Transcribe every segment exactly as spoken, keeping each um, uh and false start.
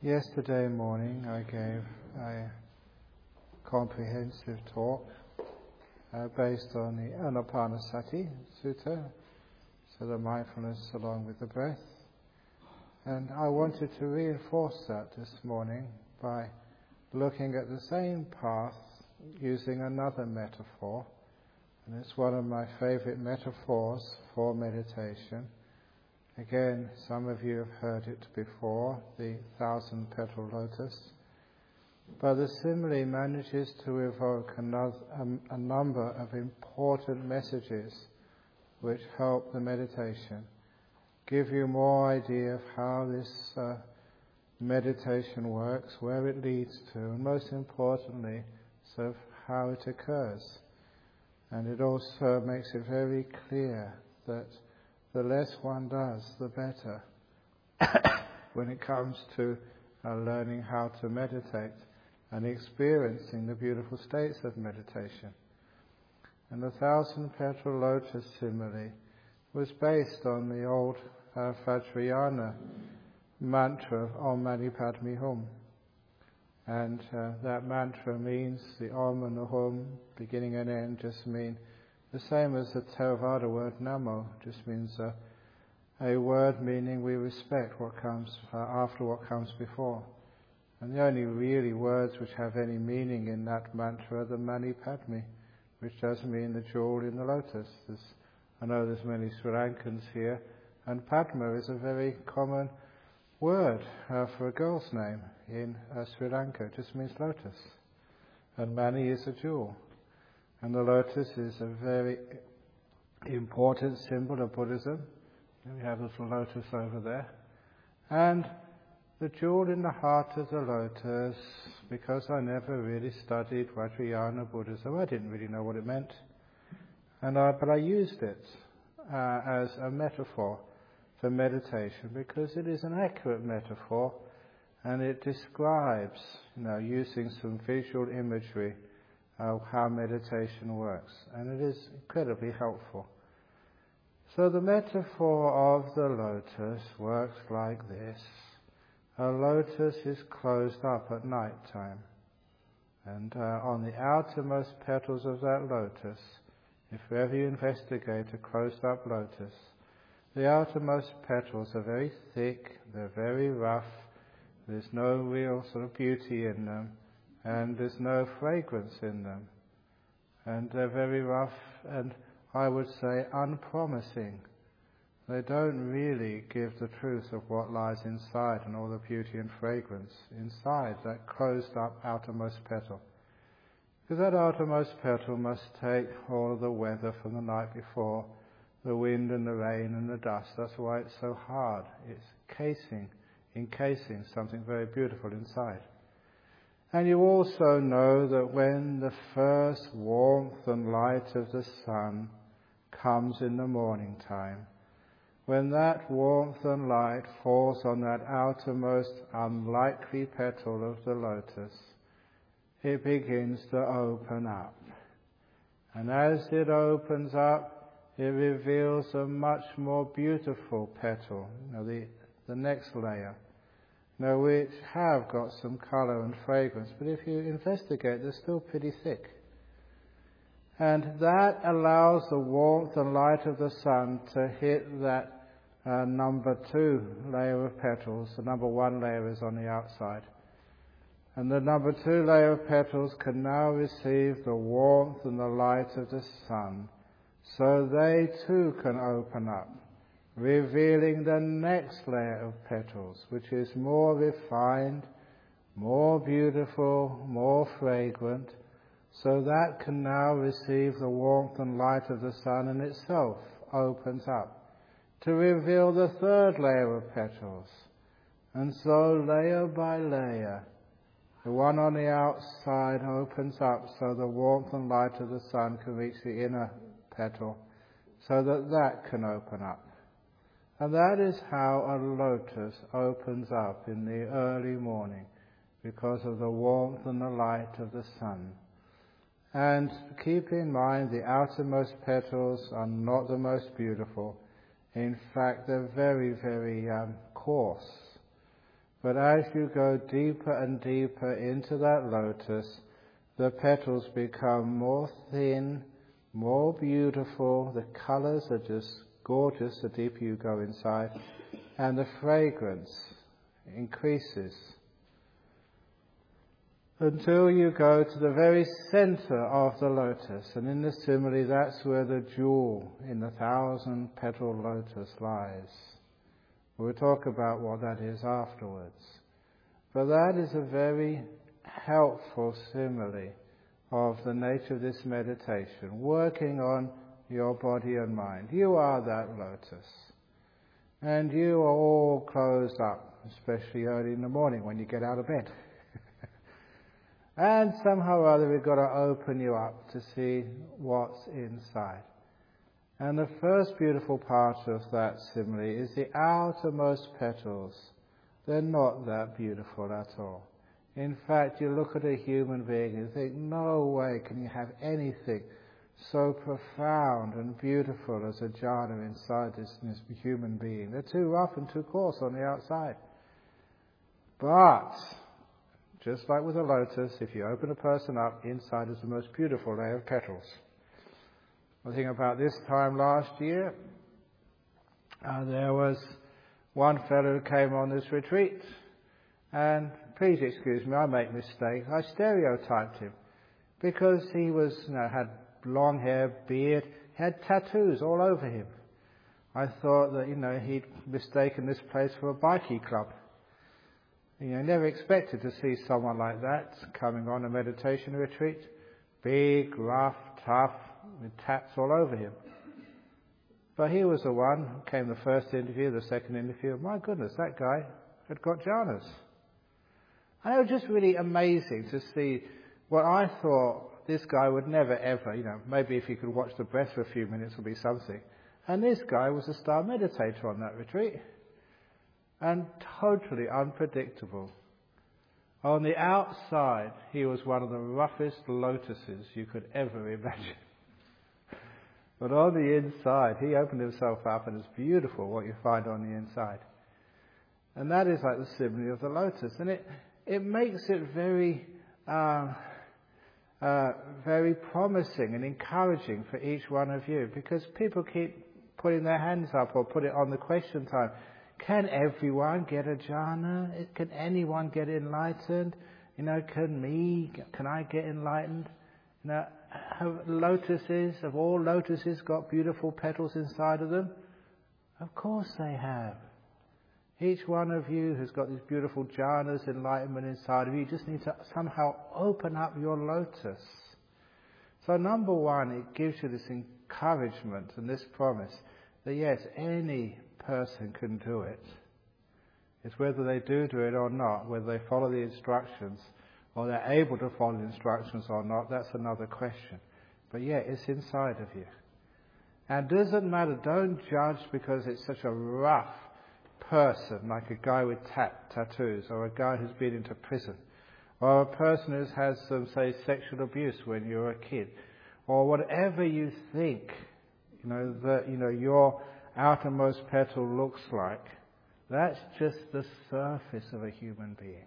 Yesterday morning I gave a comprehensive talk uh, based on the Anapanasati Sutta, so the mindfulness along with the breath. And I wanted to reinforce that this morning by looking at the same path using another metaphor. And it's one of my favorite metaphors for meditation. Again, some of you have heard it before, the thousand-petal lotus. But the simile manages to evoke another, um, a number of important messages which help the meditation, give you more idea of how this uh, meditation works, where it leads to, and most importantly, sort of how it occurs. And it also makes it very clear that the less one does, the better when it comes to uh, learning how to meditate and experiencing the beautiful states of meditation. And the thousand-petal lotus simile was based on the old uh, Vajrayana mantra of Om Mani Padme Hum. And uh, that mantra means, the Om and the Hum, beginning and end, just mean the same as the Theravada word Namo, just means uh, a word meaning we respect what comes uh, after what comes before. And the only really words which have any meaning in that mantra are the Mani Padme, which does mean the jewel in the lotus. There's, I know there's many Sri Lankans here, and Padma is a very common word uh, for a girl's name in uh, Sri Lanka. It just means lotus. And Mani is a jewel. And the lotus is a very important symbol of Buddhism. And we have a little lotus over there. And the jewel in the heart of the lotus, because I never really studied Vajrayana Buddhism, I didn't really know what it meant. And I, but I used it uh, as a metaphor for meditation because it is an accurate metaphor and it describes, you know, using some visual imagery, Uh, how meditation works, and it is incredibly helpful. So the metaphor of the lotus works like this. A lotus is closed up at night time, and uh, on the outermost petals of that lotus, if ever you investigate a closed up lotus, the outermost petals are very thick, they're very rough, there's no real sort of beauty in them, and there's no fragrance in them. And they're very rough and, I would say, unpromising. They don't really give the truth of what lies inside and all the beauty and fragrance inside that closed up outermost petal. Because that outermost petal must take all of the weather from the night before, the wind and the rain and the dust. That's why it's so hard. It's casing, encasing something very beautiful inside. And you also know that when the first warmth and light of the sun comes in the morning time, when that warmth and light falls on that outermost unlikely petal of the lotus, it begins to open up. And as it opens up, it reveals a much more beautiful petal, you know, the, the next layer. Now, which have got some colour and fragrance, but if you investigate, they're still pretty thick. And that allows the warmth and light of the sun to hit that uh, number two layer of petals. The number one layer is on the outside. And the number two layer of petals can now receive the warmth and the light of the sun, so they too can open up, revealing the next layer of petals, which is more refined, more beautiful, more fragrant, so that can now receive the warmth and light of the sun and itself opens up to reveal the third layer of petals. And so layer by layer, the one on the outside opens up so the warmth and light of the sun can reach the inner petal, so that that can open up. And that is how a lotus opens up in the early morning, because of the warmth and the light of the sun. And keep in mind, the outermost petals are not the most beautiful. In fact, they're very, very um, coarse. But as you go deeper and deeper into that lotus, the petals become more thin, more beautiful, the colours are just gorgeous the deeper you go inside, and the fragrance increases until you go to the very centre of the lotus. And in the simile, that's where the jewel in the thousand petal lotus lies. We'll talk about what that is afterwards. But that is a very helpful simile of the nature of this meditation, working on your body and mind. You are that lotus. And you are all closed up, especially early in the morning when you get out of bed. And somehow or other we've got to open you up to see what's inside. And the first beautiful part of that simile is the outermost petals. They're not that beautiful at all. In fact, you look at a human being and think, no way can you have anything so profound and beautiful as a jhana inside this, this human being. They're too rough and too coarse on the outside. But just like with a lotus, if you open a person up, inside is the most beautiful layer of petals. I think about this time last year, uh, there was one fellow who came on this retreat, and please excuse me, I make mistakes. I stereotyped him because he was, you know, had long hair, beard, had tattoos all over him. I thought that, you know, he'd mistaken this place for a bikie club. You know, never expected to see someone like that coming on a meditation retreat. Big, rough, tough, with tats all over him. But he was the one who came the first interview, the second interview. My goodness, that guy had got jhanas. And it was just really amazing to see what I thought this guy would never ever, you know, maybe if he could watch the breath for a few minutes would be something. And this guy was a star meditator on that retreat. And totally unpredictable. On the outside, he was one of the roughest lotuses you could ever imagine. But on the inside, he opened himself up, and it's beautiful what you find on the inside. And that is like the simile of the lotus. And it, it makes it very, uh, uh, very promising and encouraging for each one of you, because people keep putting their hands up or put it on the question time. Can everyone get a jhana? Can anyone get enlightened? You know, can me, can I get enlightened? You know, have lotuses, have all lotuses got beautiful petals inside of them? Of course they have. Each one of you has got these beautiful jhanas, enlightenment inside of you. You just need to somehow open up your lotus. So number one, it gives you this encouragement and this promise that yes, any person can do it. It's whether they do do it or not, whether they follow the instructions or they're able to follow the instructions or not, that's another question. But yeah, it's inside of you. And it doesn't matter, don't judge because it's such a rough person, like a guy with tat- tattoos or a guy who's been into prison or a person who's had some, say, sexual abuse when you were a kid, or whatever you think, you know, that, you know, your outermost petal looks like. That's just the surface of a human being.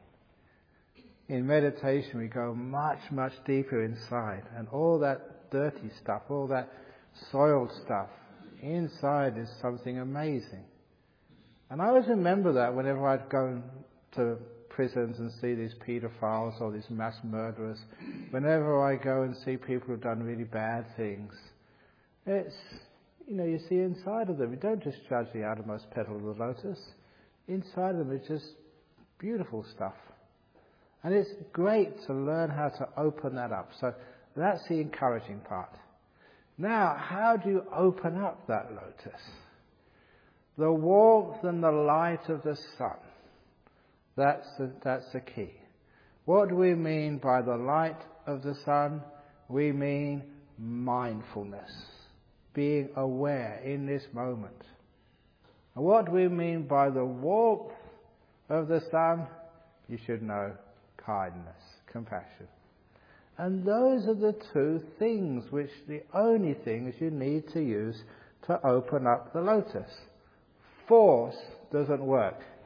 In meditation we go much, much deeper inside, and all that dirty stuff, all that soiled stuff, inside is something amazing. And I always remember that whenever I'd go to prisons and see these paedophiles or these mass murderers, whenever I go and see people who've done really bad things, it's, you know, you see inside of them. You don't just judge the outermost petal of the lotus. Inside of them is just beautiful stuff. And it's great to learn how to open that up. So that's the encouraging part. Now, how do you open up that lotus? The warmth and the light of the sun. That's the, that's the key. What do we mean by the light of the sun? We mean mindfulness. Being aware in this moment. And what do we mean by the warmth of the sun? You should know, kindness, compassion. And those are the two things which the only things you need to use to open up the lotus. Force doesn't work.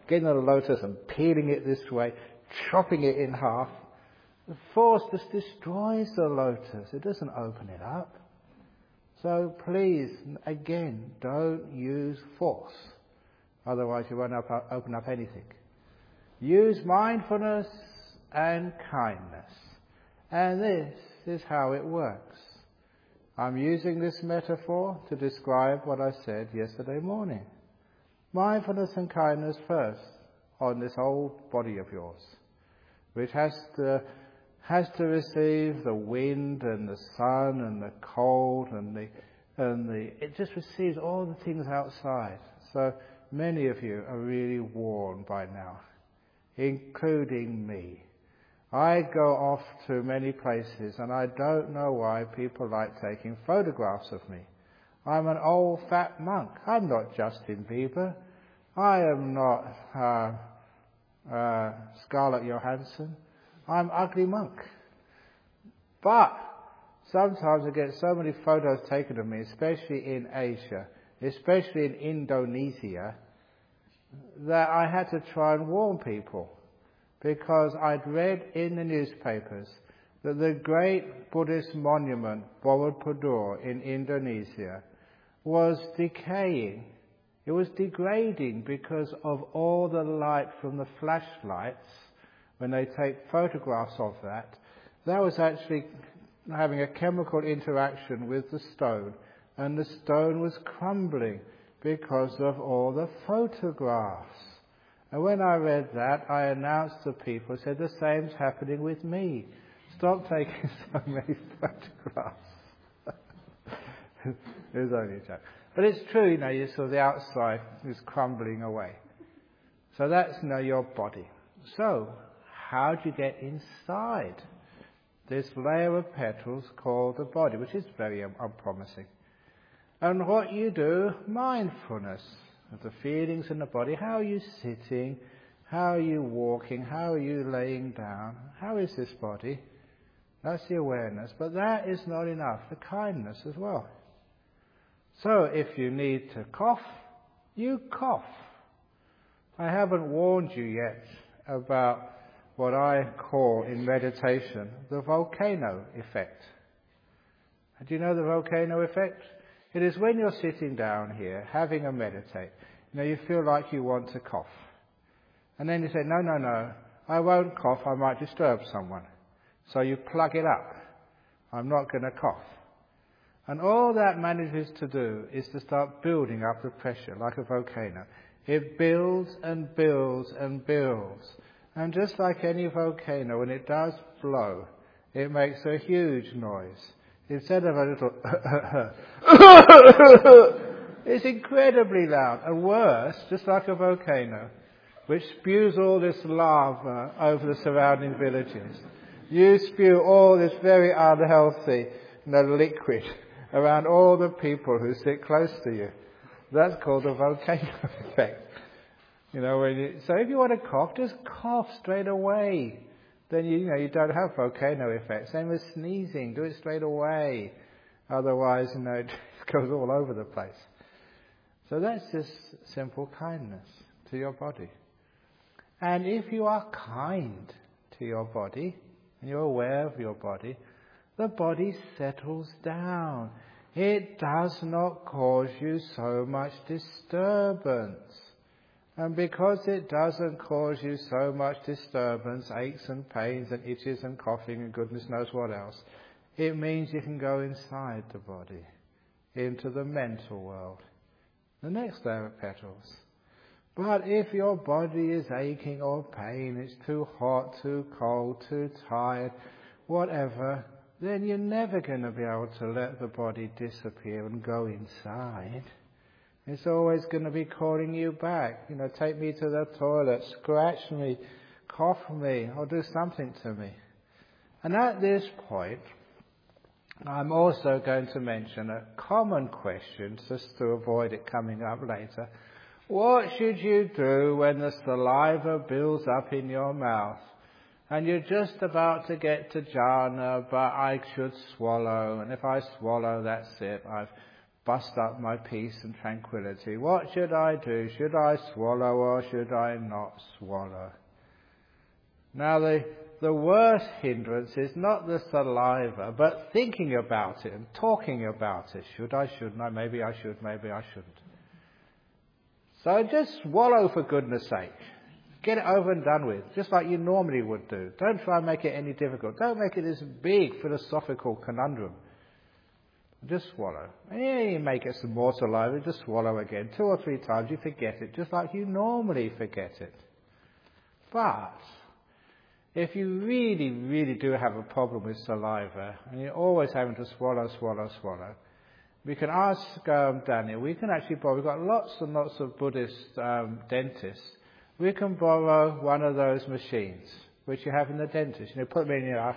getting a lotus and peeling it this way, chopping it in half. The force just destroys the lotus. It doesn't open it up. So please, again, don't use force. Otherwise you won't up, open up anything. Use mindfulness and kindness. And this is how it works. I'm using this metaphor to describe what I said yesterday morning. Mindfulness and kindness first on this old body of yours, which has to has to receive the wind and the sun and the cold and the and the it just receives all the things outside. So many of you are really worn by now, including me. I go off to many places and I don't know why people like taking photographs of me. I'm an old fat monk. I'm not Justin Bieber. I am not uh, uh, Scarlett Johansson. I'm ugly monk. But sometimes I get so many photos taken of me, especially in Asia, especially in Indonesia, that I had to try and warn people, because I'd read in the newspapers that the great Buddhist monument, Borobudur in Indonesia, was decaying. It was degrading because of all the light from the flashlights. When they take photographs of that, that was actually having a chemical interaction with the stone, and the stone was crumbling because of all the photographs. And when I read that, I announced to people, said the same's happening with me. Stop taking so many photographs. It was only a joke. But it's true, you know, you saw the outside is crumbling away. So that's, you know, your body. So, how do you get inside this layer of petals called the body, which is very unpromising? And what you do, mindfulness of the feelings in the body. How are you sitting? How are you walking? How are you laying down? How is this body? That's the awareness. But that is not enough. The kindness as well. So if you need to cough, you cough. I haven't warned you yet about what I call in meditation the volcano effect. Do you know the volcano effect? It is when you're sitting down here having a meditate, you know, you feel like you want to cough. And then you say, no, no, no, I won't cough, I might disturb someone. So you plug it up. I'm not going to cough. And all that manages to do is to start building up the pressure like a volcano. It builds and builds and builds. And just like any volcano, when it does blow, it makes a huge noise. Instead of a little it's incredibly loud. And worse, just like a volcano, which spews all this lava over the surrounding villages. You spew all this very unhealthy, you know, liquid around all the people who sit close to you. That's called the volcano effect. You know, when you, so if you want to cough, just cough straight away. Then you, you know you don't have volcano effect. Same as sneezing, do it straight away. Otherwise, you know, it goes all over the place. So that's just simple kindness to your body. And if you are kind to your body, and you're aware of your body, the body settles down. It does not cause you so much disturbance. And because it doesn't cause you so much disturbance, aches and pains and itches and coughing and goodness knows what else, it means you can go inside the body, into the mental world, the next layer of petals. But if your body is aching or pain, it's too hot, too cold, too tired, whatever, then you're never going to be able to let the body disappear and go inside. It's always going to be calling you back. You know, take me to the toilet, scratch me, cough me, or do something to me. And at this point, I'm also going to mention a common question, just to avoid it coming up later. What should you do when the saliva builds up in your mouth? And you're just about to get to jhana, but I should swallow. And if I swallow, that's it. I've bust up my peace and tranquility. What should I do? Should I swallow or should I not swallow? Now the, the worst hindrance is not the saliva, but thinking about it and talking about it. Should I, shouldn't I? Maybe I should, maybe I shouldn't. So just swallow for goodness sake. Get it over and done with, just like you normally would do. Don't try and make it any difficult. Don't make it this big philosophical conundrum. Just swallow. And yeah, you may get some more saliva, just swallow again. Two or three times you forget it, just like you normally forget it. But if you really, really do have a problem with saliva, and you're always having to swallow, swallow, swallow, we can ask um, Daniel, we can actually borrow, we've got lots and lots of Buddhist um, dentists. We can borrow one of those machines, which you have in the dentist. You know, put them in your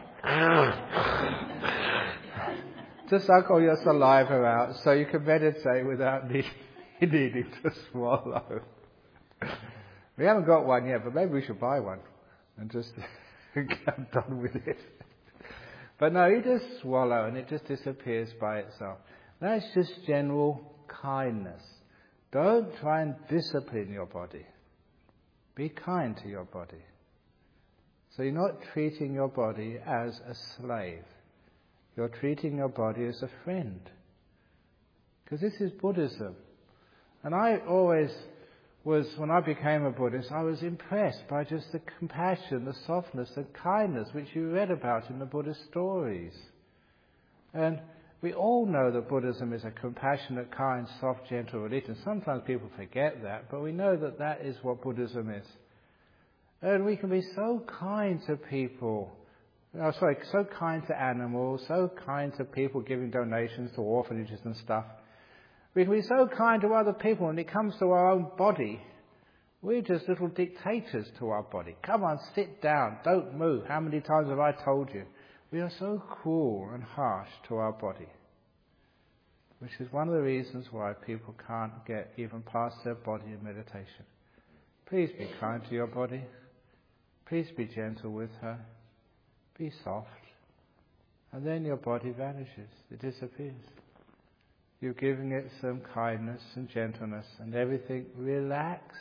to suck all your saliva out so you can meditate without need, needing to swallow. We haven't got one yet, but maybe we should buy one and just get done with it. But no, you just swallow and it just disappears by itself. That's just general kindness. Don't try and discipline your body. Be kind to your body. So you're not treating your body as a slave. You're treating your body as a friend. Because this is Buddhism. And I always was, when I became a Buddhist, I was impressed by just the compassion, the softness, the kindness which you read about in the Buddhist stories. And we all know that Buddhism is a compassionate, kind, soft, gentle religion. Sometimes people forget that, but we know that that is what Buddhism is. And we can be so kind to people. Oh, sorry, so kind to animals, so kind to people giving donations to orphanages and stuff. We can be so kind to other people. When it comes to our own body, we're just little dictators to our body. Come on, sit down, don't move. How many times have I told you? We are so cruel and harsh to our body, which is one of the reasons why people can't get even past their body in meditation. Please be kind to your body. Please be gentle with her. Be soft. And then your body vanishes. It disappears. You're giving it some kindness and gentleness, and everything relaxes.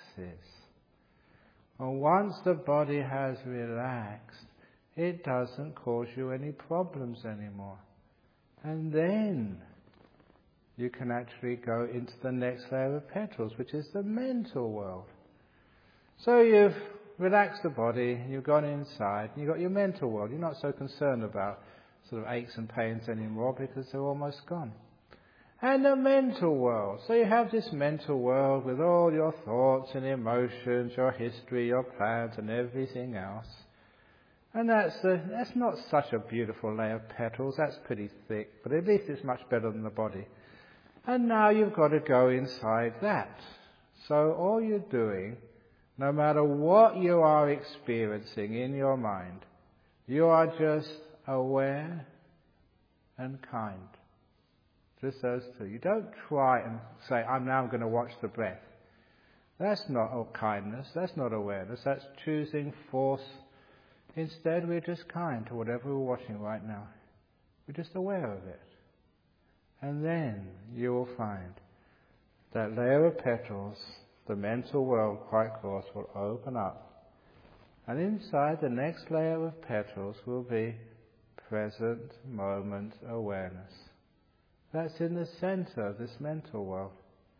And once the body has relaxed, it doesn't cause you any problems anymore. And then you can actually go into the next layer of petals, which is the mental world. So you've relaxed the body, you've gone inside, and you've got your mental world. You're not so concerned about sort of aches and pains anymore because they're almost gone. And the mental world. So you have this mental world with all your thoughts and emotions, your history, your plans, and everything else. And that's a, that's not such a beautiful layer of petals. That's pretty thick, but at least it's much better than the body. And now you've got to go inside that. So all you're doing, no matter what you are experiencing in your mind, you are just aware and kind. Just those two. You don't try and say, I'm now going to watch the breath. That's not kindness. That's not awareness. That's choosing force. Instead, we're just kind to whatever we're watching right now. We're just aware of it. And then you will find that layer of petals, the mental world quite close, will open up. And inside the next layer of petals will be present moment awareness. That's in the center of this mental world.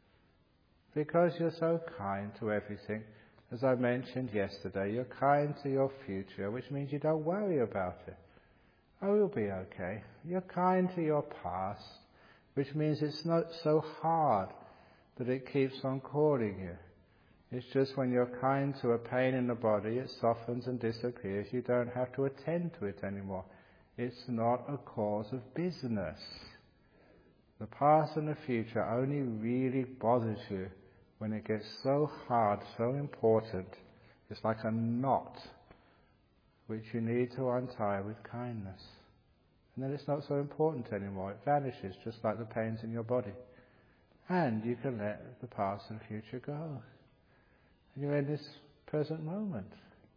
Because you're so kind to everything, as I mentioned yesterday, you're kind to your future, which means you don't worry about it. Oh, you'll be okay. You're kind to your past, which means it's not so hard that it keeps on calling you. It's just when you're kind to a pain in the body, it softens and disappears. You don't have to attend to it anymore. It's not a cause of business. The past and the future only really bothers you when it gets so hard, so important. It's like a knot which you need to untie with kindness. And then it's not so important anymore. It vanishes just like the pains in your body. And you can let the past and future go. And you're in this present moment.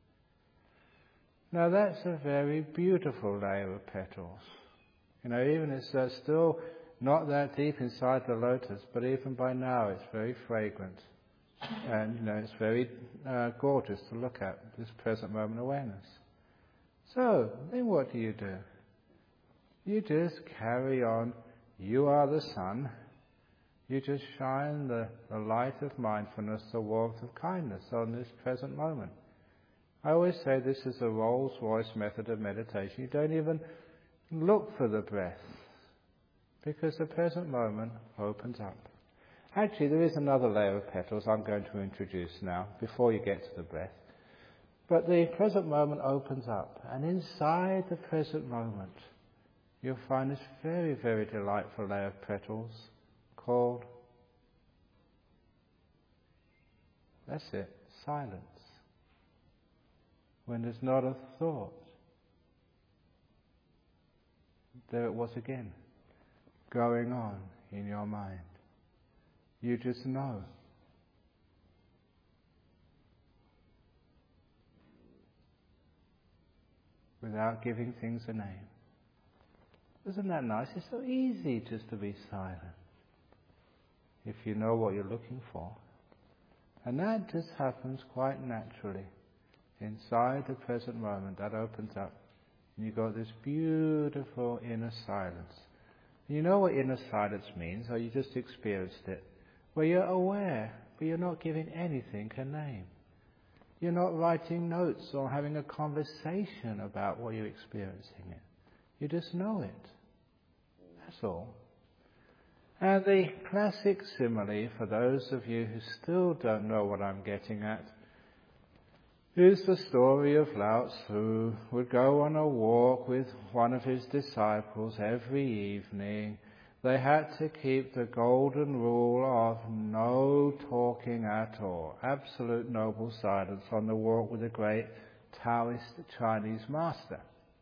Now that's a very beautiful layer of petals. You know, even it's uh, still not that deep inside the lotus, but even by now it's very fragrant. And, you know, it's very uh, gorgeous to look at, this present moment awareness. So, then what do you do? You just carry on. You are the sun. You just shine the, the light of mindfulness, the warmth of kindness on this present moment. I always say this is a Rolls-Royce method of meditation. You don't even look for the breath, because the present moment opens up. Actually, there is another layer of petals I'm going to introduce now, before you get to the breath. But the present moment opens up, and inside the present moment, you'll find this very, very delightful layer of petals called, that's it, silence. When there's not a thought, there it was again, going on in your mind. You just know. Without giving things a name. Isn't that nice? It's so easy just to be silent, if you know what you're looking for. And that just happens quite naturally. Inside the present moment, that opens up. And you've got this beautiful inner silence. You know what inner silence means, or you just experienced it. Where you're aware, but you're not giving anything a name. You're not writing notes or having a conversation about what you're experiencing it. You just know it. That's all. And the classic simile, for those of you who still don't know what I'm getting at, is the story of Lao Tzu, who would go on a walk with one of his disciples every evening. They had to keep the golden rule of no talking at all, absolute noble silence on the walk with the great Taoist Chinese master.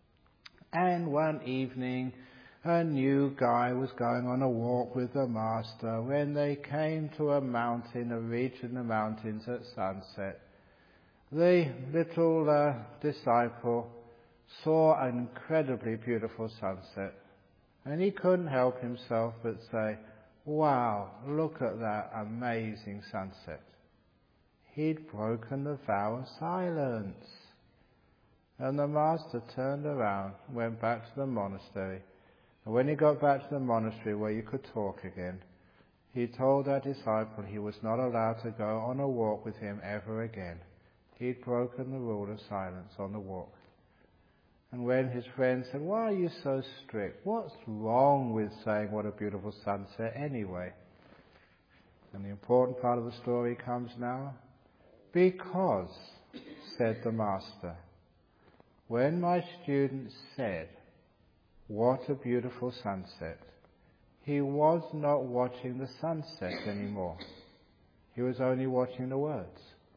And one evening, a new guy was going on a walk with the master when they came to a mountain, a ridge in the mountains at sunset. The little uh, disciple saw an incredibly beautiful sunset. And he couldn't help himself but say, wow, look at that amazing sunset. He'd broken the vow of silence. And the master turned around and went back to the monastery. And when he got back to the monastery where you could talk again, he told that disciple he was not allowed to go on a walk with him ever again. He'd broken the rule of silence on the walk. And when his friend said, why are you so strict? What's wrong with saying what a beautiful sunset anyway? And the important part of the story comes now. Because, said the master, when my student said, what a beautiful sunset, he was not watching the sunset anymore. He was only watching the words.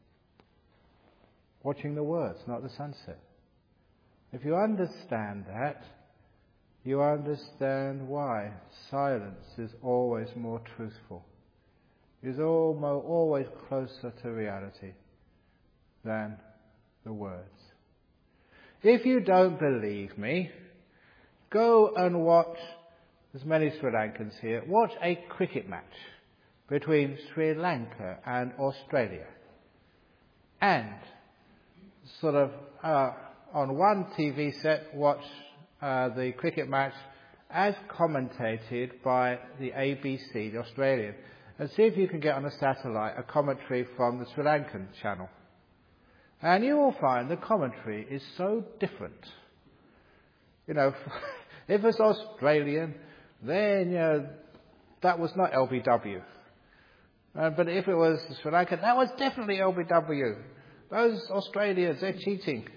Watching the words, not the sunset. If you understand that, you understand why silence is always more truthful, is almost always closer to reality than the words. If you don't believe me, go and watch, there's many Sri Lankans here, watch a cricket match between Sri Lanka and Australia. And sort of uh, on one T V set, watch uh, the cricket match as commentated by the A B C, the Australian, and see if you can get on a satellite a commentary from the Sri Lankan channel. And you will find the commentary is so different. You know, if it's Australian, then, you know, that was not L B W. Uh, but if it was Sri Lankan, that was definitely L B W. Those Australians, they're cheating.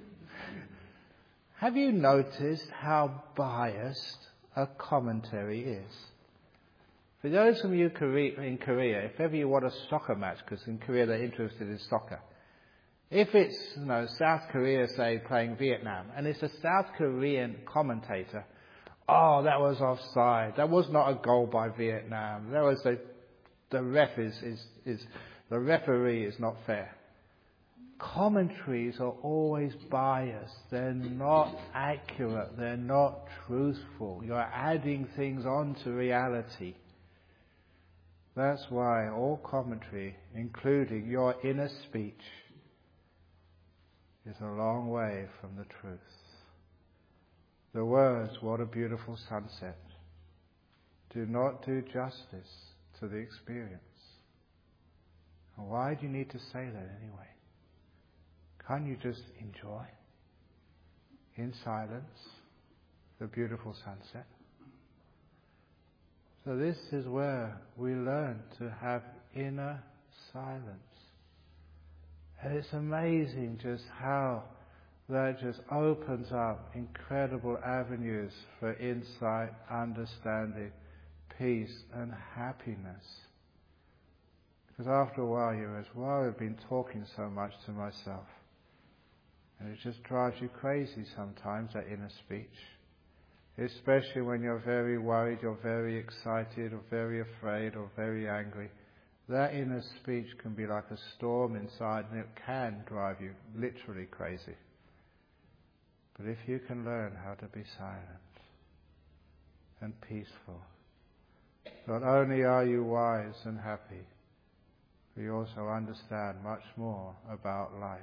Have you noticed how biased a commentary is? For those of you in Korea, if ever you want a soccer match, because in Korea they're interested in soccer, if it's, you know, South Korea, say, playing Vietnam, and it's a South Korean commentator, oh, that was offside, that was not a goal by Vietnam, that was a, the ref is, is, is, the referee is not fair. commentaries are always biased. They're not accurate. They're not truthful. You're adding things onto reality. That's why all commentary, including your inner speech, is a long way from the truth. The words, "What a beautiful sunset," do not do justice to the experience. And why do you need to say that anyway? Can't you just enjoy, in silence, the beautiful sunset? So this is where we learn to have inner silence. And it's amazing just how that just opens up incredible avenues for insight, understanding, peace and happiness. Because after a while you realize, well, I've been talking so much to myself. And it just drives you crazy sometimes, that inner speech. Especially when you're very worried, you're very excited, or very afraid, or very angry. That inner speech can be like a storm inside, and it can drive you literally crazy. But if you can learn how to be silent and peaceful, not only are you wise and happy, but you also understand much more about life.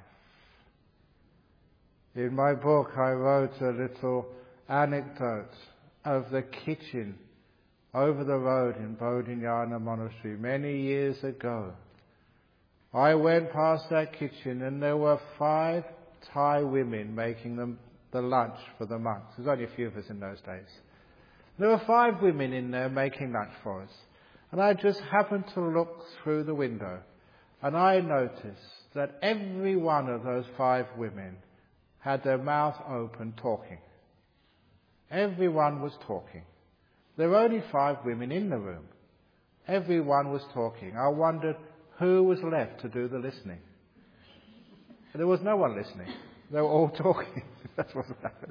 In my book, I wrote a little anecdote of the kitchen over the road in Bodhinyana Monastery many years ago. I went past that kitchen and there were five Thai women making them the lunch for the monks. There was only a few of us in those days. There were five women in there making lunch for us. And I just happened to look through the window and I noticed that every one of those five women had their mouth open talking. Everyone was talking. There were only five women in the room. Everyone was talking. I wondered who was left to do the listening. There was no one listening. They were all talking. That's what was happening.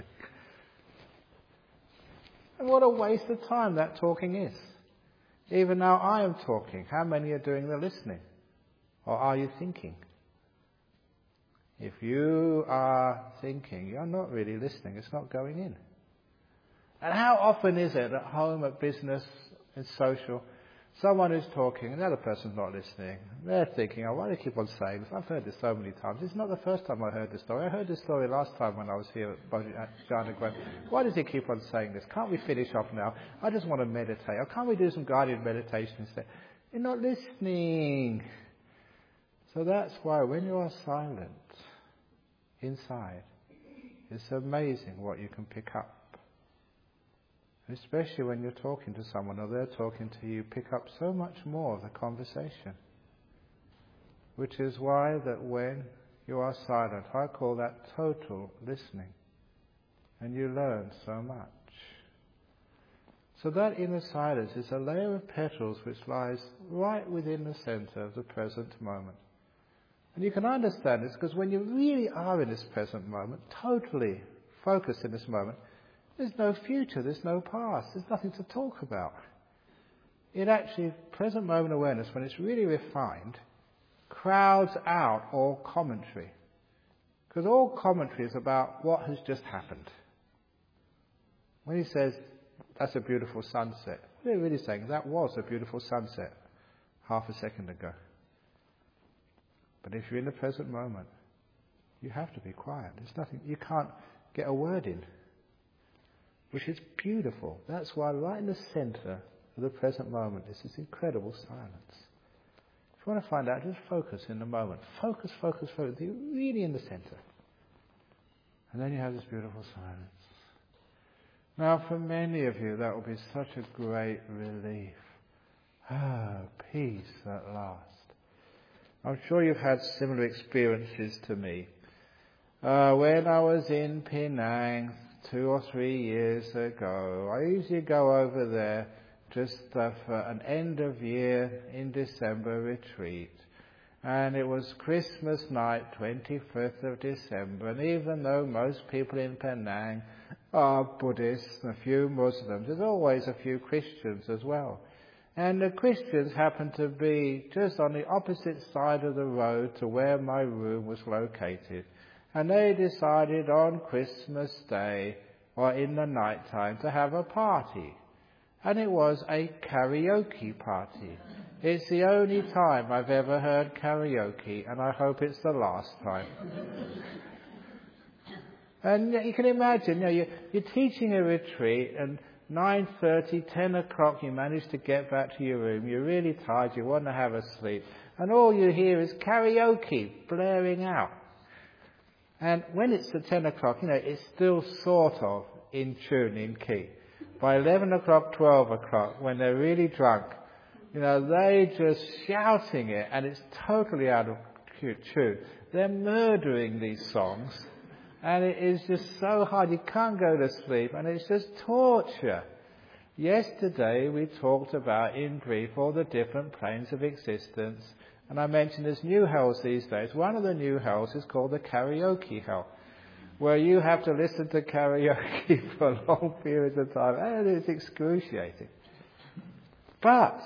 And what a waste of time that talking is. Even now I am talking. How many are doing the listening? Or are you thinking? If you are thinking, you're not really listening. It's not going in. And how often is it at home, at business, in social, someone is talking and the other person's not listening. They're thinking, oh, why do they keep on saying this? I've heard this so many times. It's not the first time I heard this story. I heard this story last time when I was here at Bodhinyana Grove. Why does he keep on saying this? Can't we finish off now? I just want to meditate. Or can't we do some guided meditation instead? You're not listening. So that's why when you are silent inside, it's amazing what you can pick up. Especially when you're talking to someone or they're talking to you, pick up so much more of the conversation. Which is why that when you are silent, I call that total listening. And you learn so much. So that inner silence is a layer of petals which lies right within the center of the present moment. And you can understand this because when you really are in this present moment, totally focused in this moment, there's no future, there's no past, there's nothing to talk about. It actually, present moment awareness, when it's really refined, crowds out all commentary. Because all commentary is about what has just happened. When he says, that's a beautiful sunset, what are you really saying? That was a beautiful sunset half a second ago. But if you're in the present moment, you have to be quiet. There's nothing, you can't get a word in. Which is beautiful. That's why right in the center of the present moment is this incredible silence. If you want to find out, just focus in the moment. Focus, focus, focus. You're really in the center. And then you have this beautiful silence. Now for many of you that will be such a great relief. Ah, peace at last. I'm sure you've had similar experiences to me. Uh, when I was in Penang, two or three years ago, I usually go over there just uh, for an end of year in December retreat. And it was Christmas night, twenty-fifth of December, and even though most people in Penang are Buddhists and a few Muslims, there's always a few Christians as well. And the Christians happened to be just on the opposite side of the road to where my room was located. And they decided on Christmas Day or in the night time to have a party. And it was a karaoke party. It's the only time I've ever heard karaoke, and I hope it's the last time. And you can imagine, you know, you're, you're teaching a retreat, and nine thirty, ten o'clock you manage to get back to your room. You're really tired, you want to have a sleep. And all you hear is karaoke blaring out. And when it's at ten o'clock, you know, it's still sort of in tune, in key. By eleven o'clock, twelve o'clock, when they're really drunk, you know, they're just shouting it, and it's totally out of tune. They're murdering these songs, and it is just so hard. You can't go to sleep, and it's just torture. Yesterday, we talked about, in brief, all the different planes of existence, and I mentioned there's new hells these days. One of the new hells is called the karaoke hell, where you have to listen to karaoke for long periods of time, and it's excruciating. But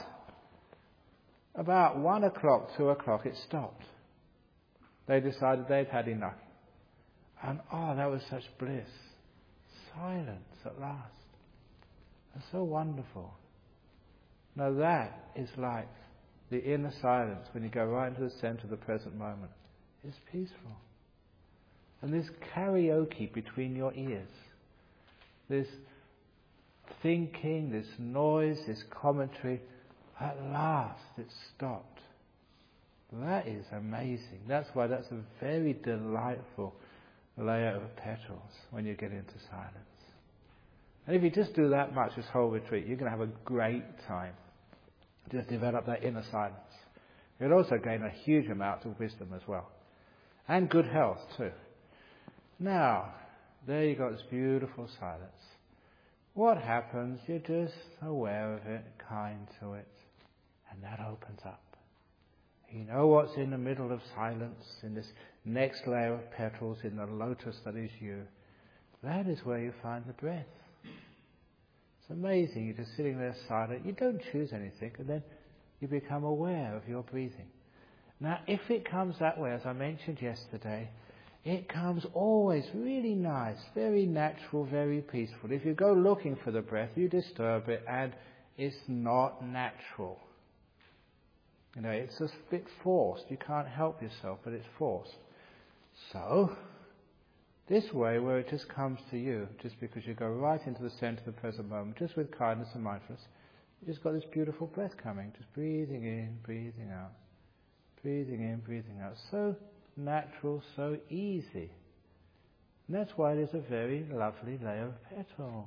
about one o'clock, two o'clock, it stopped. They decided they'd had enough. And oh, that was such bliss. Silence at last. That's so wonderful. Now that is life. The inner silence, when you go right into the center of the present moment, is peaceful. And this karaoke between your ears, this thinking, this noise, this commentary, at last it stopped. That is amazing. That's why that's a very delightful layer of petals when you get into silence. And if you just do that much this whole retreat, you're going to have a great time. Just develop that inner silence. You'll also gain a huge amount of wisdom as well. And good health too. Now, there you got this beautiful silence. What happens? You're just aware of it, kind to it, and that opens up. You know what's in the middle of silence, in this next layer of petals, in the lotus that is you. That is where you find the breath. It's amazing. You're just sitting there silent. You don't choose anything, and then you become aware of your breathing. Now, if it comes that way, as I mentioned yesterday, it comes always really nice, very natural, very peaceful. If you go looking for the breath, you disturb it, and it's not natural. You know, it's a bit forced. You can't help yourself, but it's forced. So, this way, where it just comes to you, just because you go right into the center of the present moment, just with kindness and mindfulness, you just got this beautiful breath coming, just breathing in, breathing out, breathing in, breathing out. So natural, so easy. And that's why it is a very lovely layer of petals.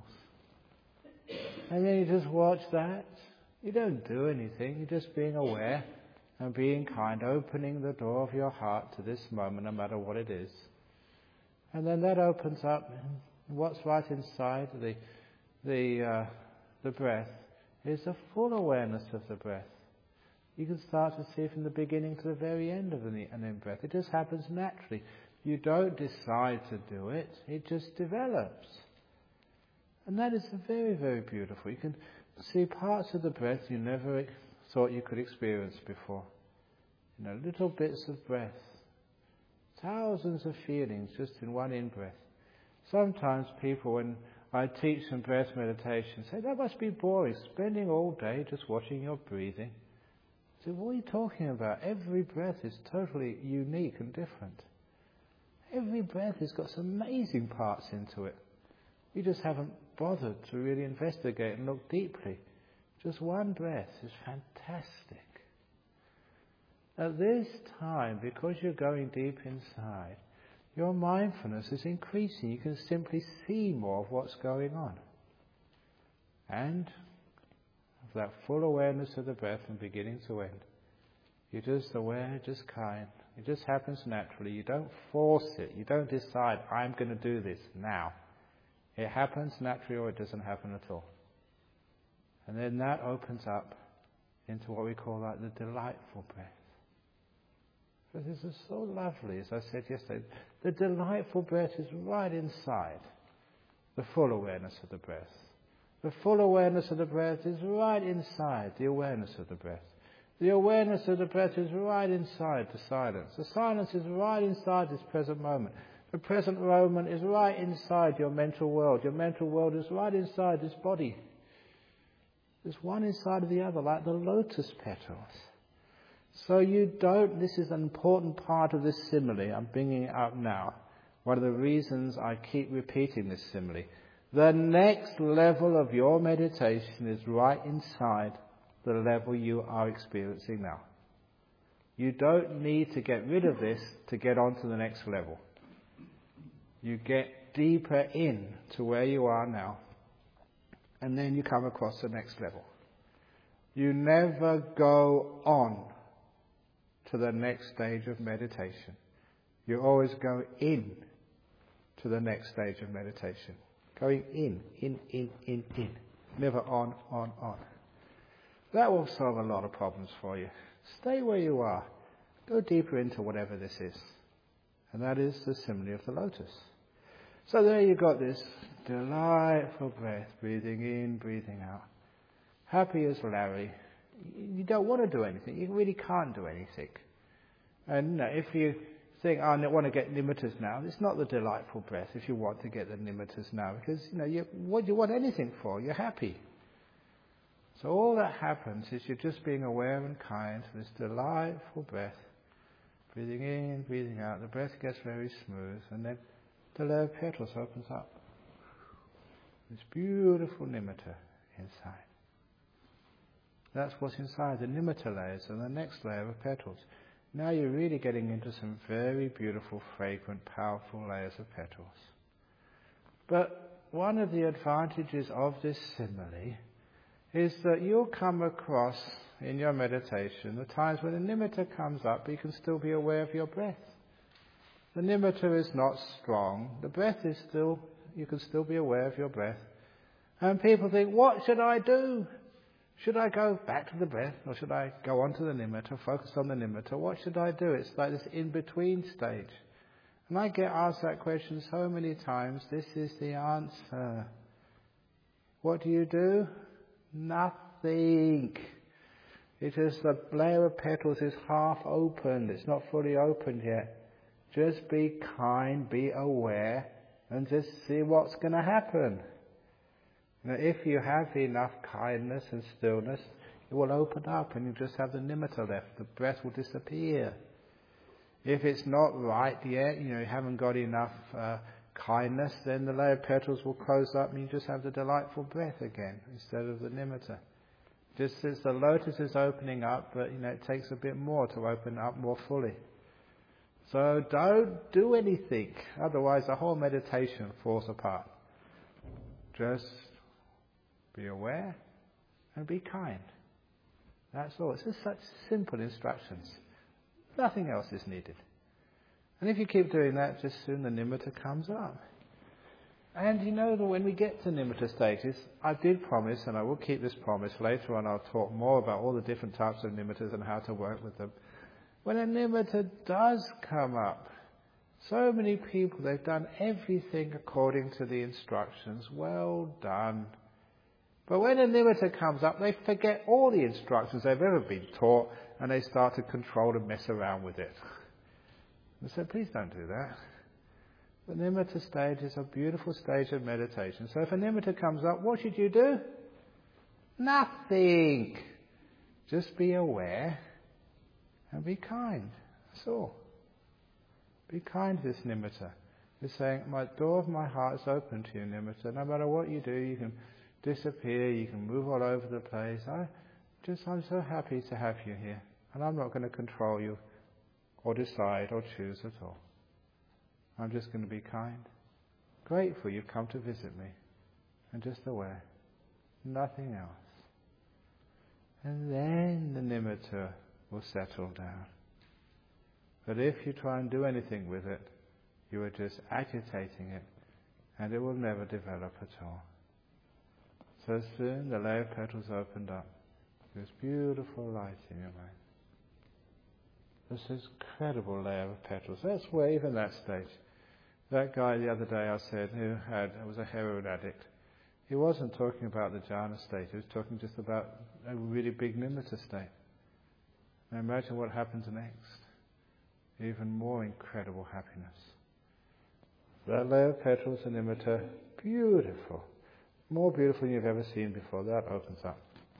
And then you just watch that. You don't do anything. You're just being aware and being kind, opening the door of your heart to this moment, no matter what it is. And then that opens up. And what's right inside the the uh, the breath is a full awareness of the breath. You can start to see from the beginning to the very end of an in-breath. It just happens naturally. You don't decide to do it. It just develops. And that is very, very beautiful. You can see parts of the breath you never thought you could experience before. You know, little bits of breath. Thousands of feelings just in one in-breath. Sometimes people, when I teach some breath meditation, say, that must be boring, spending all day just watching your breathing. I say, what are you talking about? Every breath is totally unique and different. Every breath has got some amazing parts into it. You just haven't bothered to really investigate and look deeply. Just one breath is fantastic. At this time, because you're going deep inside, your mindfulness is increasing. You can simply see more of what's going on. And of that full awareness of the breath from beginning to end, you're just aware, just kind. It just happens naturally. You don't force it. You don't decide, I'm going to do this now. It happens naturally or it doesn't happen at all. And then that opens up into what we call like the delightful breath. So this is so lovely, as I said yesterday. The delightful breath is right inside the full awareness of the breath. The full awareness of the breath is right inside the awareness of the breath. The awareness of the breath is right inside the silence. The silence is right inside this present moment. The present moment is right inside your mental world. Your mental world is right inside this body. There's one inside of the other, like the lotus petals. So you don't, this is an important part of this simile. I'm bringing it up now. One of the reasons I keep repeating this simile. The next level of your meditation is right inside the level you are experiencing now. You don't need to get rid of this to get on to the next level. You get deeper in to where you are now, and then you come across the next level. You never go on to the next stage of meditation. You always go in to the next stage of meditation. Going in, in, in, in, in. Never on, on, on. That will solve a lot of problems for you. Stay where you are. Go deeper into whatever this is. And that is the simile of the lotus. So there you got this delightful breath, breathing in, breathing out. Happy as Larry. You don't want to do anything. You really can't do anything. And you know, if you think, oh, I want to get nimittas now, it's not the delightful breath if you want to get the nimittas now. Because, you know, you, what do you want anything for? You're happy. So all that happens is you're just being aware and kind to this delightful breath. Breathing in, breathing out. The breath gets very smooth, and then the layer of petals opens up. This beautiful nimitta inside. That's what's inside the nimitta layers and the next layer of petals. Now you're really getting into some very beautiful, fragrant, powerful layers of petals. But one of the advantages of this simile is that you'll come across in your meditation the times when the nimitta comes up, but you can still be aware of your breath. The nimitta is not strong. The breath is still, you can still be aware of your breath. And people think, what should I do? Should I go back to the breath, or should I go on to the nimitta, focus on the nimitta? What should I do? It's like this in-between stage. And I get asked that question so many times. This is the answer. What do you do? Nothing. It is the layer of petals is half opened. It's not fully opened yet. Just be kind, be aware, and just see what's going to happen. Now, if you have enough kindness and stillness, it will open up and you just have the nimitta left. The breath will disappear. If it's not right yet, you know, you haven't got enough uh, kindness, then the layer of petals will close up and you just have the delightful breath again instead of the nimitta. Just as the lotus is opening up, but you know, it takes a bit more to open up more fully. So don't do anything, otherwise the whole meditation falls apart. Just be aware and be kind. That's all. It's just such simple instructions. Nothing else is needed. And if you keep doing that, just soon the nimitta comes up. And you know that when we get to nimitta stages, I did promise, and I will keep this promise, later on I'll talk more about all the different types of nimittas and how to work with them. When a nimitta does come up, so many people, they've done everything according to the instructions. Well done. But when a nimitta comes up, they forget all the instructions they've ever been taught, and they start to control and mess around with it. I said, please don't do that. The nimitta stage is a beautiful stage of meditation. So if a nimitta comes up, what should you do? Nothing. Just be aware and be kind. That's all. Be kind to this nimitta. You're saying, my door of my heart is open to you, nimitta. No matter what you do, you can disappear, you can move all over the place. I just, I'm so happy to have you here. And I'm not going to control you or decide or choose at all. I'm just going to be kind. Grateful you've come to visit me. And just aware. Nothing else. And then the nimitta will settle down. But if you try and do anything with it, you are just agitating it, and it will never develop at all. So soon the layer of petals opened up. This beautiful light in your mind. This incredible layer of petals. That's where, even that stage. That guy the other day I said, who had was a heroin addict, he wasn't talking about the jhana state, he was talking just about a really big nimitta state. Now imagine what happens next. Even more incredible happiness. That layer of petals and nimitta, beautiful. More beautiful than you've ever seen before. That opens up.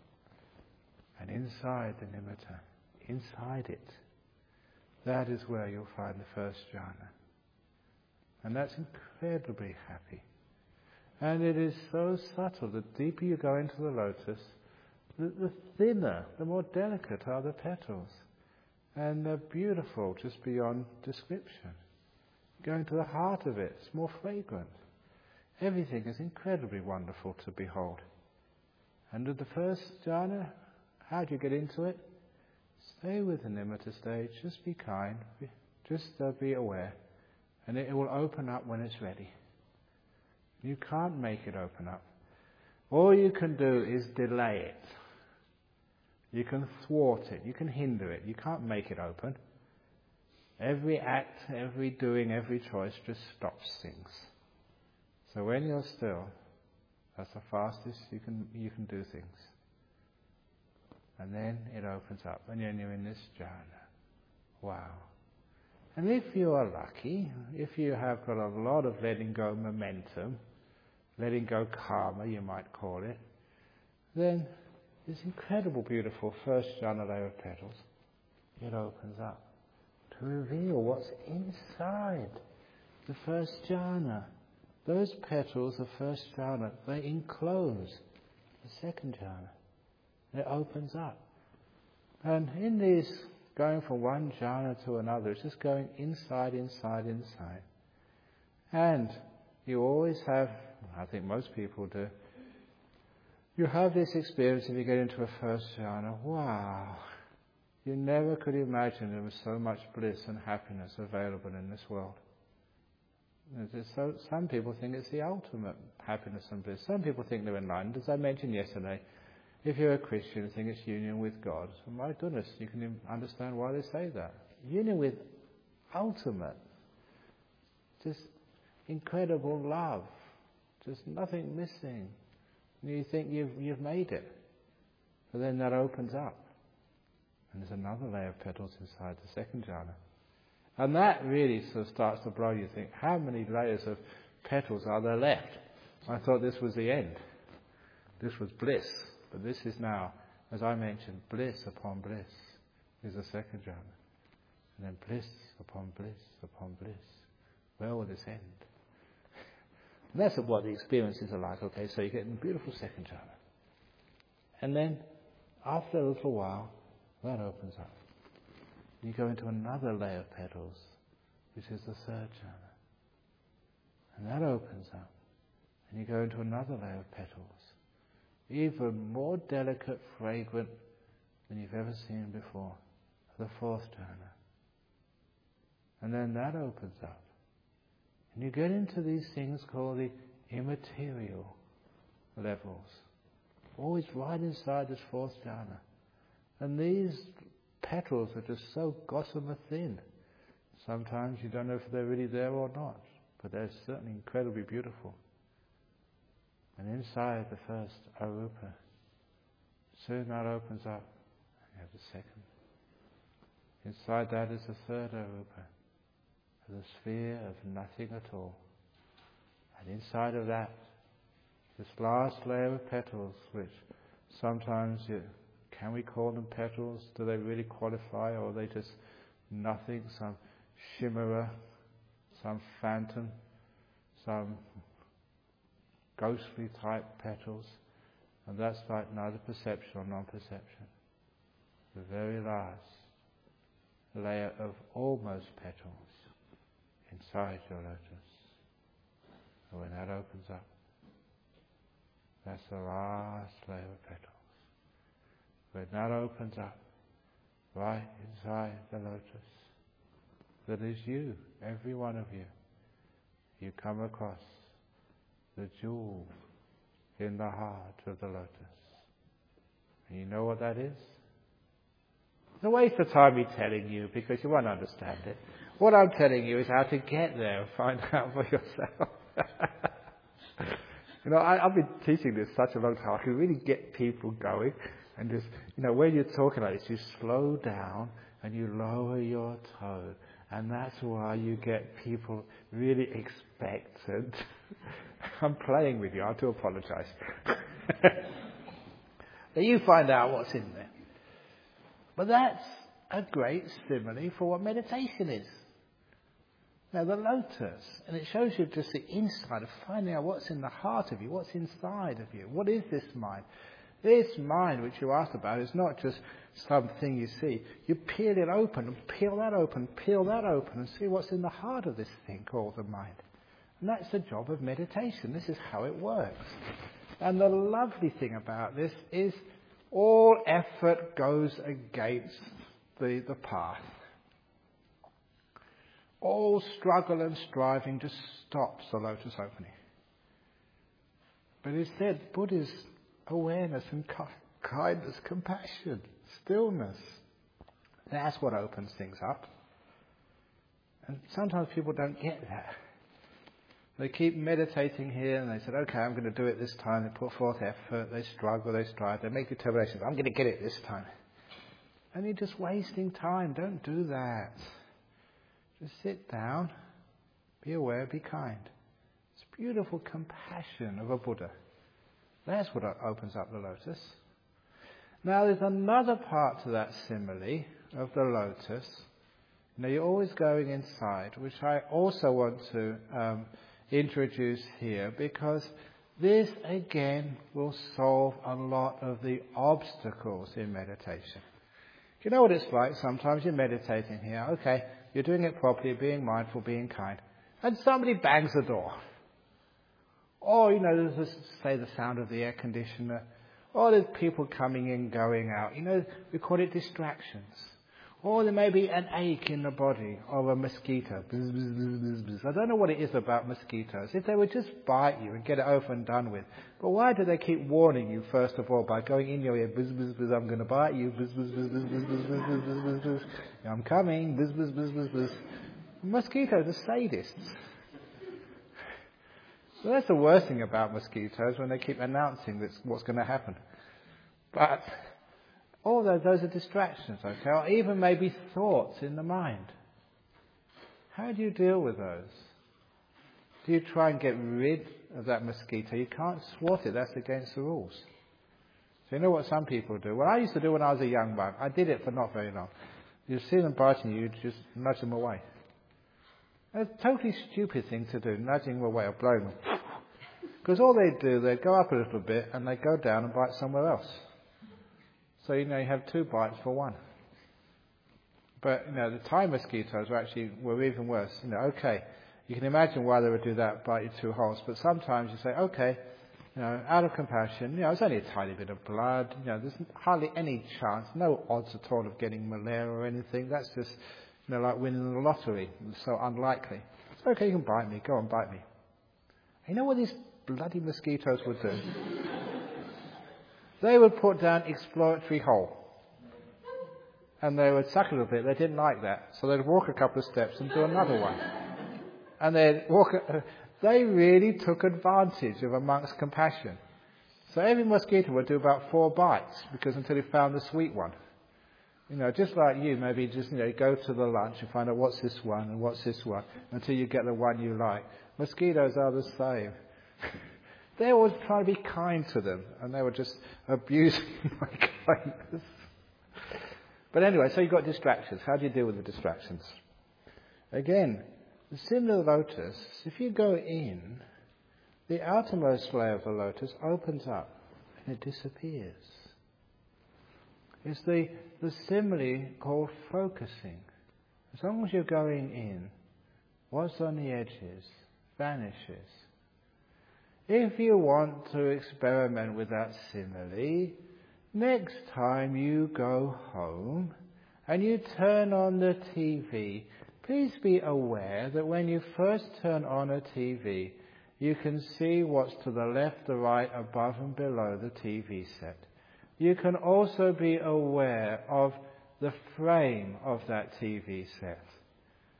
And inside the nimitta, inside it, that is where you'll find the first jhana. And that's incredibly happy. And it is so subtle. The deeper you go into the lotus, the, the thinner, the more delicate are the petals. And they're beautiful just beyond description. Going to the heart of it, it's more fragrant. Everything is incredibly wonderful to behold. And with the first jhana, how do you get into it? Stay with the nimitta stage, just be kind, just uh, be aware. And it, it will open up when it's ready. You can't make it open up. All you can do is delay it. You can thwart it, you can hinder it, you can't make it open. Every act, every doing, every choice just stops things. So when you're still, that's the fastest you can you can do things. And then it opens up, and then you're in this jhana. Wow. And if you are lucky, if you have got a lot of letting go momentum, letting go karma, you might call it, then this incredible, beautiful first jhana layer of petals, it opens up to reveal what's inside the first jhana. Those petals of first jhana, they enclose the second jhana. It opens up. And in these, going from one jhana to another, it's just going inside, inside, inside. And you always have, I think most people do, you have this experience if you get into a first jhana, wow, you never could imagine there was so much bliss and happiness available in this world. So, some people think it's the ultimate happiness and bliss. Some people think they're enlightened. As I mentioned yesterday, if you're a Christian, you think it's union with God. So my goodness, you can understand why they say that. Union with ultimate, just incredible love, just nothing missing. And you think you've, you've made it. But then that opens up. And there's another layer of petals inside the second jhana. And that really sort of starts to blow you. Think, how many layers of petals are there left? I thought this was the end. This was bliss. But this is now, as I mentioned, bliss upon bliss is the second jhana. And then bliss upon bliss upon bliss. Where will this end? And that's what the experiences are like. Okay, so you get a beautiful second jhana. And then, after a little while, that opens up. You go into another layer of petals, which is the third jhana. And that opens up. And you go into another layer of petals, even more delicate, fragrant than you've ever seen before, the fourth jhana. And then that opens up. And you get into these things called the immaterial levels, always right inside this fourth jhana. And these petals are just so gossamer thin. Sometimes you don't know if they're really there or not, but they're certainly incredibly beautiful. And inside the first arupa, soon that opens up, you have the second. Inside that is the third arupa, the sphere of nothing at all. And inside of that, this last layer of petals, which sometimes you, can we call them petals? Do they really qualify, or are they just nothing, some chimera, some phantom, some ghostly type petals? And that's like neither perception or non-perception. The very last layer of almost petals inside your lotus. And when that opens up, that's the last layer of petals. When that opens up, right inside the lotus, that is you, every one of you, you come across the jewel in the heart of the lotus. And you know what that is? It's a waste of time me telling you, because you won't understand it. What I'm telling you is how to get there and find out for yourself. You know, I, I've been teaching this such a long time. I can really get people going. And just, you know, when you're talking like this, you slow down and you lower your tone. And that's why you get people really expectant. I'm playing with you. I do apologize. But you find out what's in there. But that's a great simile for what meditation is. Now, the lotus, and it shows you just the inside of finding out what's in the heart of you, what's inside of you. What is this mind? This mind, which you asked about, is not just something you see. You peel it open, and peel that open, peel that open, and see what's in the heart of this thing called the mind. And that's the job of meditation. This is how it works. And the lovely thing about this is all effort goes against the, the path. All struggle and striving just stops the lotus opening. But instead, Buddha's awareness and kindness, compassion, stillness, that's what opens things up. And sometimes people don't get that. They keep meditating here and they said, okay, I'm going to do it this time. They put forth effort, they struggle, they strive, they make determinations. I'm going to get it this time. And you're just wasting time. Don't do that. Just sit down, be aware, be kind. It's beautiful compassion of a Buddha. That's what opens up the lotus. Now there's another part to that simile of the lotus. Now you're always going inside, which I also want to um, introduce here, because this again will solve a lot of the obstacles in meditation. You know what it's like? Sometimes you're meditating here. Okay, you're doing it properly, being mindful, being kind, and somebody bangs the door. Or, you know, there's this, say the sound of the air conditioner. Or there's people coming in, going out. You know, we call it distractions. Or there may be an ache in the body of a mosquito. Bzz, bzz, bzz, bzz, bzz. I don't know what it is about mosquitoes. If they would just bite you and get it over and done with. But why do they keep warning you, first of all, by going in your ear, bzz, bzz, bzz, I'm going to bite you, bzz, bzz, bzz, bzz, bzz, bzz, bzz, bzz, bzz, bzz. I'm coming, bzz, bzz, bzz, bzz, bzz. Mosquitoes are sadists. So that's the worst thing about mosquitoes, when they keep announcing that's what's going to happen. But although those are distractions, okay, or even maybe thoughts in the mind. How do you deal with those? Do you try and get rid of that mosquito? You can't swat it, that's against the rules. So you know what some people do? Well, I used to do when I was a young monk. I did it for not very long. You see them biting you, you just nudge them away. It's a totally stupid thing to do, nudging them away or blowing them. Because all they do, they go up a little bit and they go down and bite somewhere else. So, you know, you have two bites for one. But, you know, the Thai mosquitoes were actually, were even worse. You know, okay, you can imagine why they would do that, bite you two holes. But sometimes you say, okay, you know, out of compassion, you know, it's only a tiny bit of blood. You know, there's hardly any chance, no odds at all of getting malaria or anything. That's just, you know, like winning the lottery. It's so unlikely. It's okay, you can bite me. Go on, bite me. You know what these bloody mosquitoes would do? They would put down exploratory hole. And they would suck a little bit. They didn't like that. So they'd walk a couple of steps and do another one. And they'd walk... A, they really took advantage of a monk's compassion. So every mosquito would do about four bites, because until he found the sweet one. You know, just like you, maybe just, you know, go to the lunch and find out what's this one and what's this one, until you get the one you like. Mosquitoes are the same. They always try to be kind to them, and they were just abusing my kindness. But anyway, so you've got distractions. How do you deal with the distractions? Again, the similar lotus, if you go in, the outermost layer of the lotus opens up and it disappears. It's the, the simile called focusing. As long as you're going in, what's on the edges vanishes. If you want to experiment with that simile, next time you go home and you turn on the T V, please be aware that when you first turn on a T V, you can see what's to the left, the right, above and below the T V set. You can also be aware of the frame of that T V set.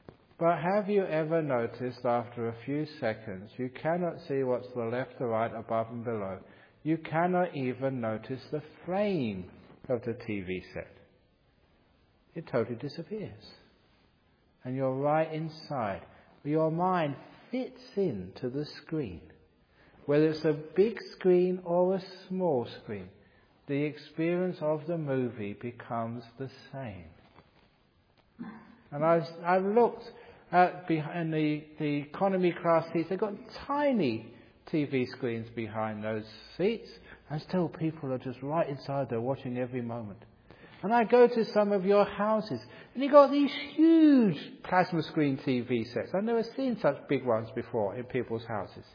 But have you ever noticed after a few seconds you cannot see what's to the left or right, above and below? You cannot even notice the frame of the T V set. It totally disappears. And you're right inside. Your mind fits into the screen. Whether it's a big screen or a small screen, the experience of the movie becomes the same. And I've, I've looked at behind the, the economy class seats. They've got tiny T V screens behind those seats, and still people are just right inside there watching every moment. And I go to some of your houses, and you've got these huge plasma screen T V sets. I've never seen such big ones before in people's houses.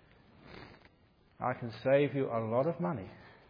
I can save you a lot of money,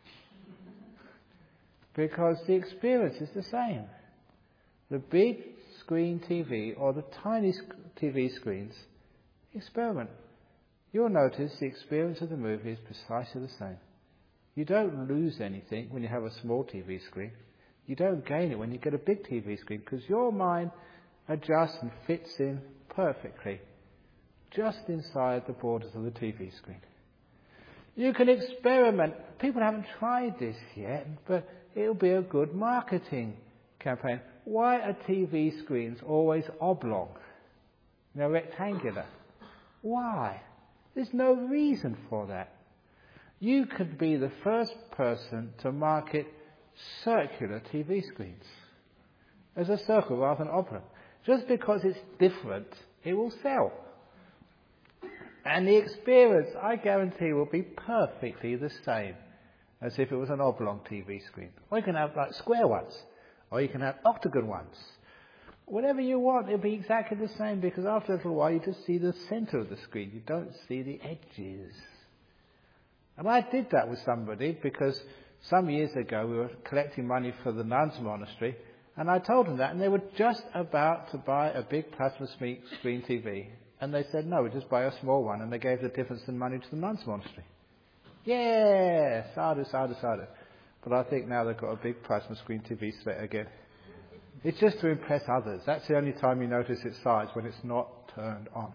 because the experience is the same. The big screen T V or the tiny T V screens, experiment. You'll notice the experience of the movie is precisely the same. You don't lose anything when you have a small T V screen. You don't gain it when you get a big T V screen, because your mind adjusts and fits in perfectly just inside the borders of the T V screen. You can experiment. People haven't tried this yet, but it'll be a good marketing campaign. Why are T V screens always oblong? You know, rectangular. Why? There's no reason for that. You could be the first person to market circular T V screens as a circle rather than oblong. Just because it's different, it will sell. And the experience, I guarantee, will be perfectly the same as if it was an oblong T V screen. Or you can have like square ones, or you can have octagon ones. Whatever you want, it'll be exactly the same, because after a little while you just see the centre of the screen. You don't see the edges. And I did that with somebody, because some years ago we were collecting money for the nuns monastery, and I told them that, and they were just about to buy a big plasma screen T V. And they said, no, we'll just buy a small one, and they gave the difference in money to the nuns monastery. Yeah, sadhu, sadhu, sadhu. But I think now they've got a big plasma screen T V set again. It's just to impress others. That's the only time you notice its size, when it's not turned on.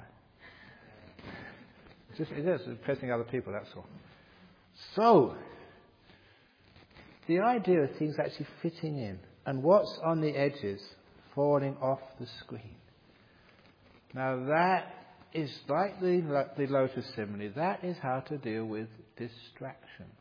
It's just, it is impressing other people, that's all. So, the idea of things actually fitting in, and what's on the edges falling off the screen. Now that is like the, the lotus simile. That is how to deal with distractions.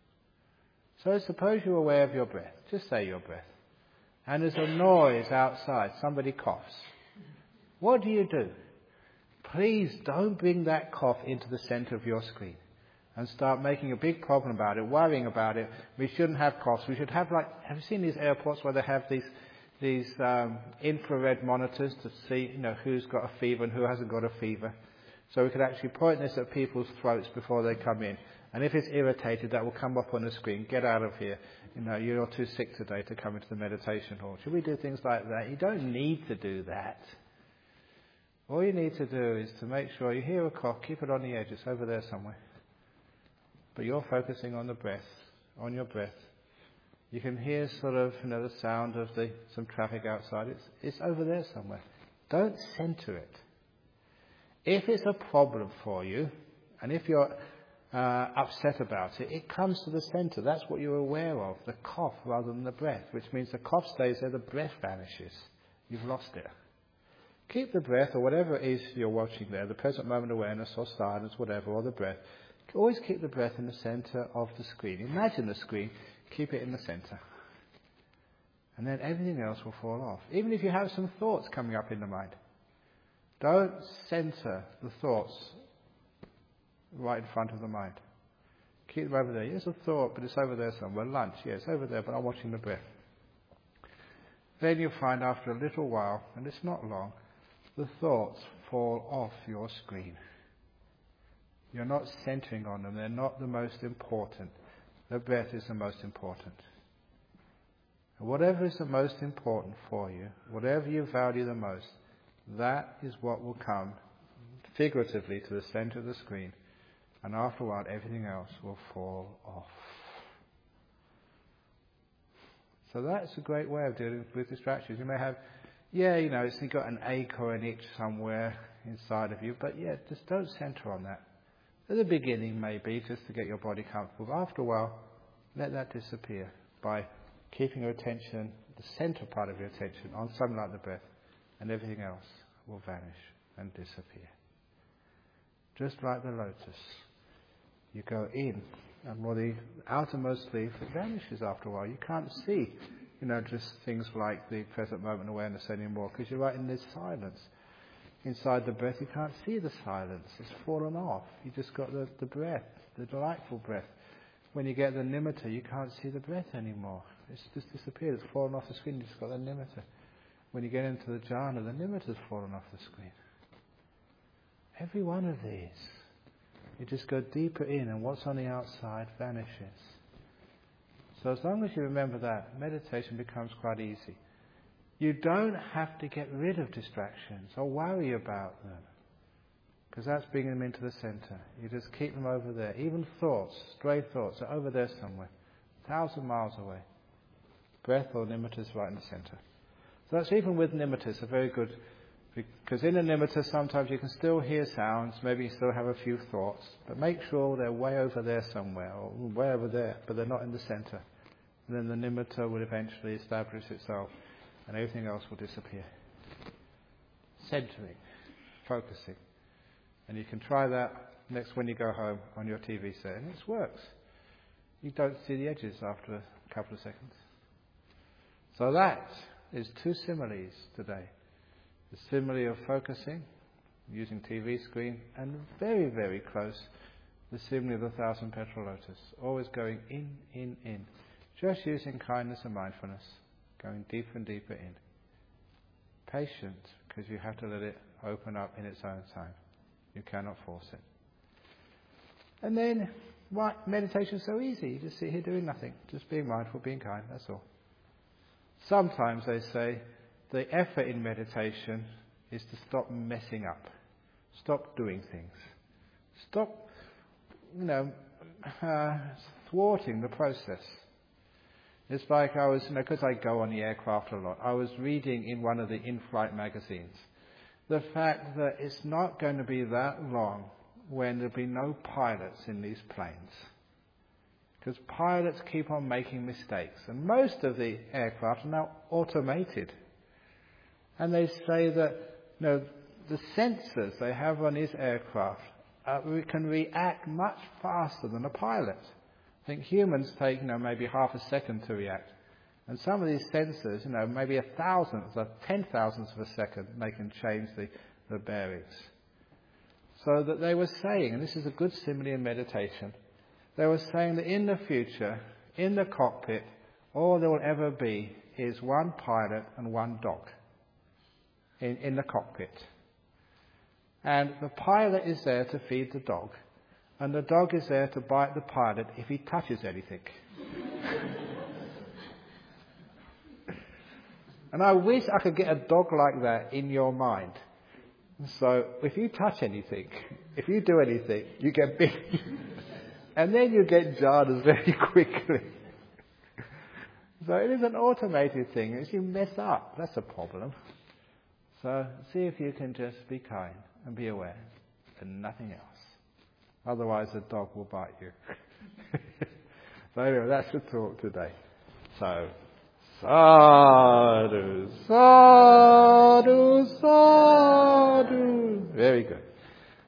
So suppose you're aware of your breath. Just say your breath. And there's a noise outside. Somebody coughs. What do you do? Please don't bring that cough into the center of your screen and start making a big problem about it, worrying about it. We shouldn't have coughs. We should have, like, have you seen these airports where they have these these um, infrared monitors to see, you know, who's got a fever and who hasn't got a fever? So we could actually point this at people's throats before they come in. And if it's irritated, that will come up on the screen. Get out of here. You know, you're too sick today to come into the meditation hall. Should we do things like that? You don't need to do that. All you need to do is to make sure you hear a cough, keep it on the edge. It's over there somewhere. But you're focusing on the breath, on your breath. You can hear sort of, you know, the sound of the some traffic outside. It's it's over there somewhere. Don't center it. If it's a problem for you, and if you're uh, upset about it, it comes to the center. That's what you're aware of, the cough rather than the breath, which means the cough stays there, the breath vanishes. You've lost it. Keep the breath, or whatever it is you're watching there, the present moment awareness or silence, whatever, or the breath. Always keep the breath in the center of the screen. Imagine the screen. Keep it in the center. And then everything else will fall off. Even if you have some thoughts coming up in the mind, don't center the thoughts right in front of the mind. Keep them over there. Here's a thought, but it's over there somewhere. Lunch, yeah, it's over there, but I'm watching the breath. Then you'll find after a little while, and it's not long, the thoughts fall off your screen. You're not centering on them. They're not the most important. The breath is the most important. And whatever is the most important for you, whatever you value the most, that is what will come figuratively to the center of the screen. And after a while, everything else will fall off. So that's a great way of dealing with distractions. You may have, Yeah, you know, it's you've got an ache or an itch somewhere inside of you, but yeah, just don't centre on that. At the beginning, maybe, just to get your body comfortable. But after a while, let that disappear by keeping your attention, the centre part of your attention, on something like the breath, and everything else will vanish and disappear. Just like the lotus. You go in, and while the outermost leaf, it vanishes after a while. You can't see, you know, just things like the present moment awareness anymore, because you're right in this silence. Inside the breath, you can't see the silence. It's fallen off. You just got the, the breath, the delightful breath. When you get the nimitta, you can't see the breath anymore. It's just disappeared. It's fallen off the screen. You just got the nimitta. When you get into the jhana, the nimitta's fallen off the screen. Every one of these, you just go deeper in, and what's on the outside vanishes. So as long as you remember that, meditation becomes quite easy. You don't have to get rid of distractions or worry about them, because that's bringing them into the centre. You just keep them over there. Even thoughts, stray thoughts, are over there somewhere, a thousand miles away. Breath or nimitta is right in the centre. So that's even with nimittas, a very good, because in a nimitta sometimes you can still hear sounds, maybe you still have a few thoughts, but make sure they're way over there somewhere, or way over there, but they're not in the centre. And then the nimitta will eventually establish itself, and everything else will disappear. Centering, focusing. And you can try that next when you go home on your T V set, and it works. You don't see the edges after a couple of seconds. So that is two similes today. The simile of focusing, using T V screen, and very, very close, the simile of the thousand petal lotus. Always going in, in, in. Just using kindness and mindfulness. Going deeper and deeper in. Patient, because you have to let it open up in its own time. You cannot force it. And then, why, meditation's so easy. You just sit here doing nothing. Just being mindful, being kind, that's all. Sometimes they say the effort in meditation is to stop messing up. Stop doing things. Stop, you know, uh, thwarting the process. It's like I was, you know, because I go on the aircraft a lot, I was reading in one of the in-flight magazines the fact that it's not going to be that long when there'll be no pilots in these planes. Because pilots keep on making mistakes. And most of the aircraft are now automated. And they say that, you know, the sensors they have on these aircraft uh, can react much faster than a pilot. I think humans take, you know, maybe half a second to react. And some of these sensors, you know, maybe a thousandth or ten thousandths of a second, they can change the, the bearings. So that they were saying, and this is a good simile in meditation, they were saying that in the future, in the cockpit, all there will ever be is one pilot and one dog in, in the cockpit. And the pilot is there to feed the dog, and the dog is there to bite the pilot if he touches anything. And I wish I could get a dog like that in your mind. So if you touch anything, if you do anything, you get big. And then you get jhanas very quickly. So it is an automated thing. If you mess up, that's a problem. So see if you can just be kind and be aware and nothing else. Otherwise the dog will bite you. So anyway, that's the talk today. So, sadhu, sadhu, sadhu. Very good.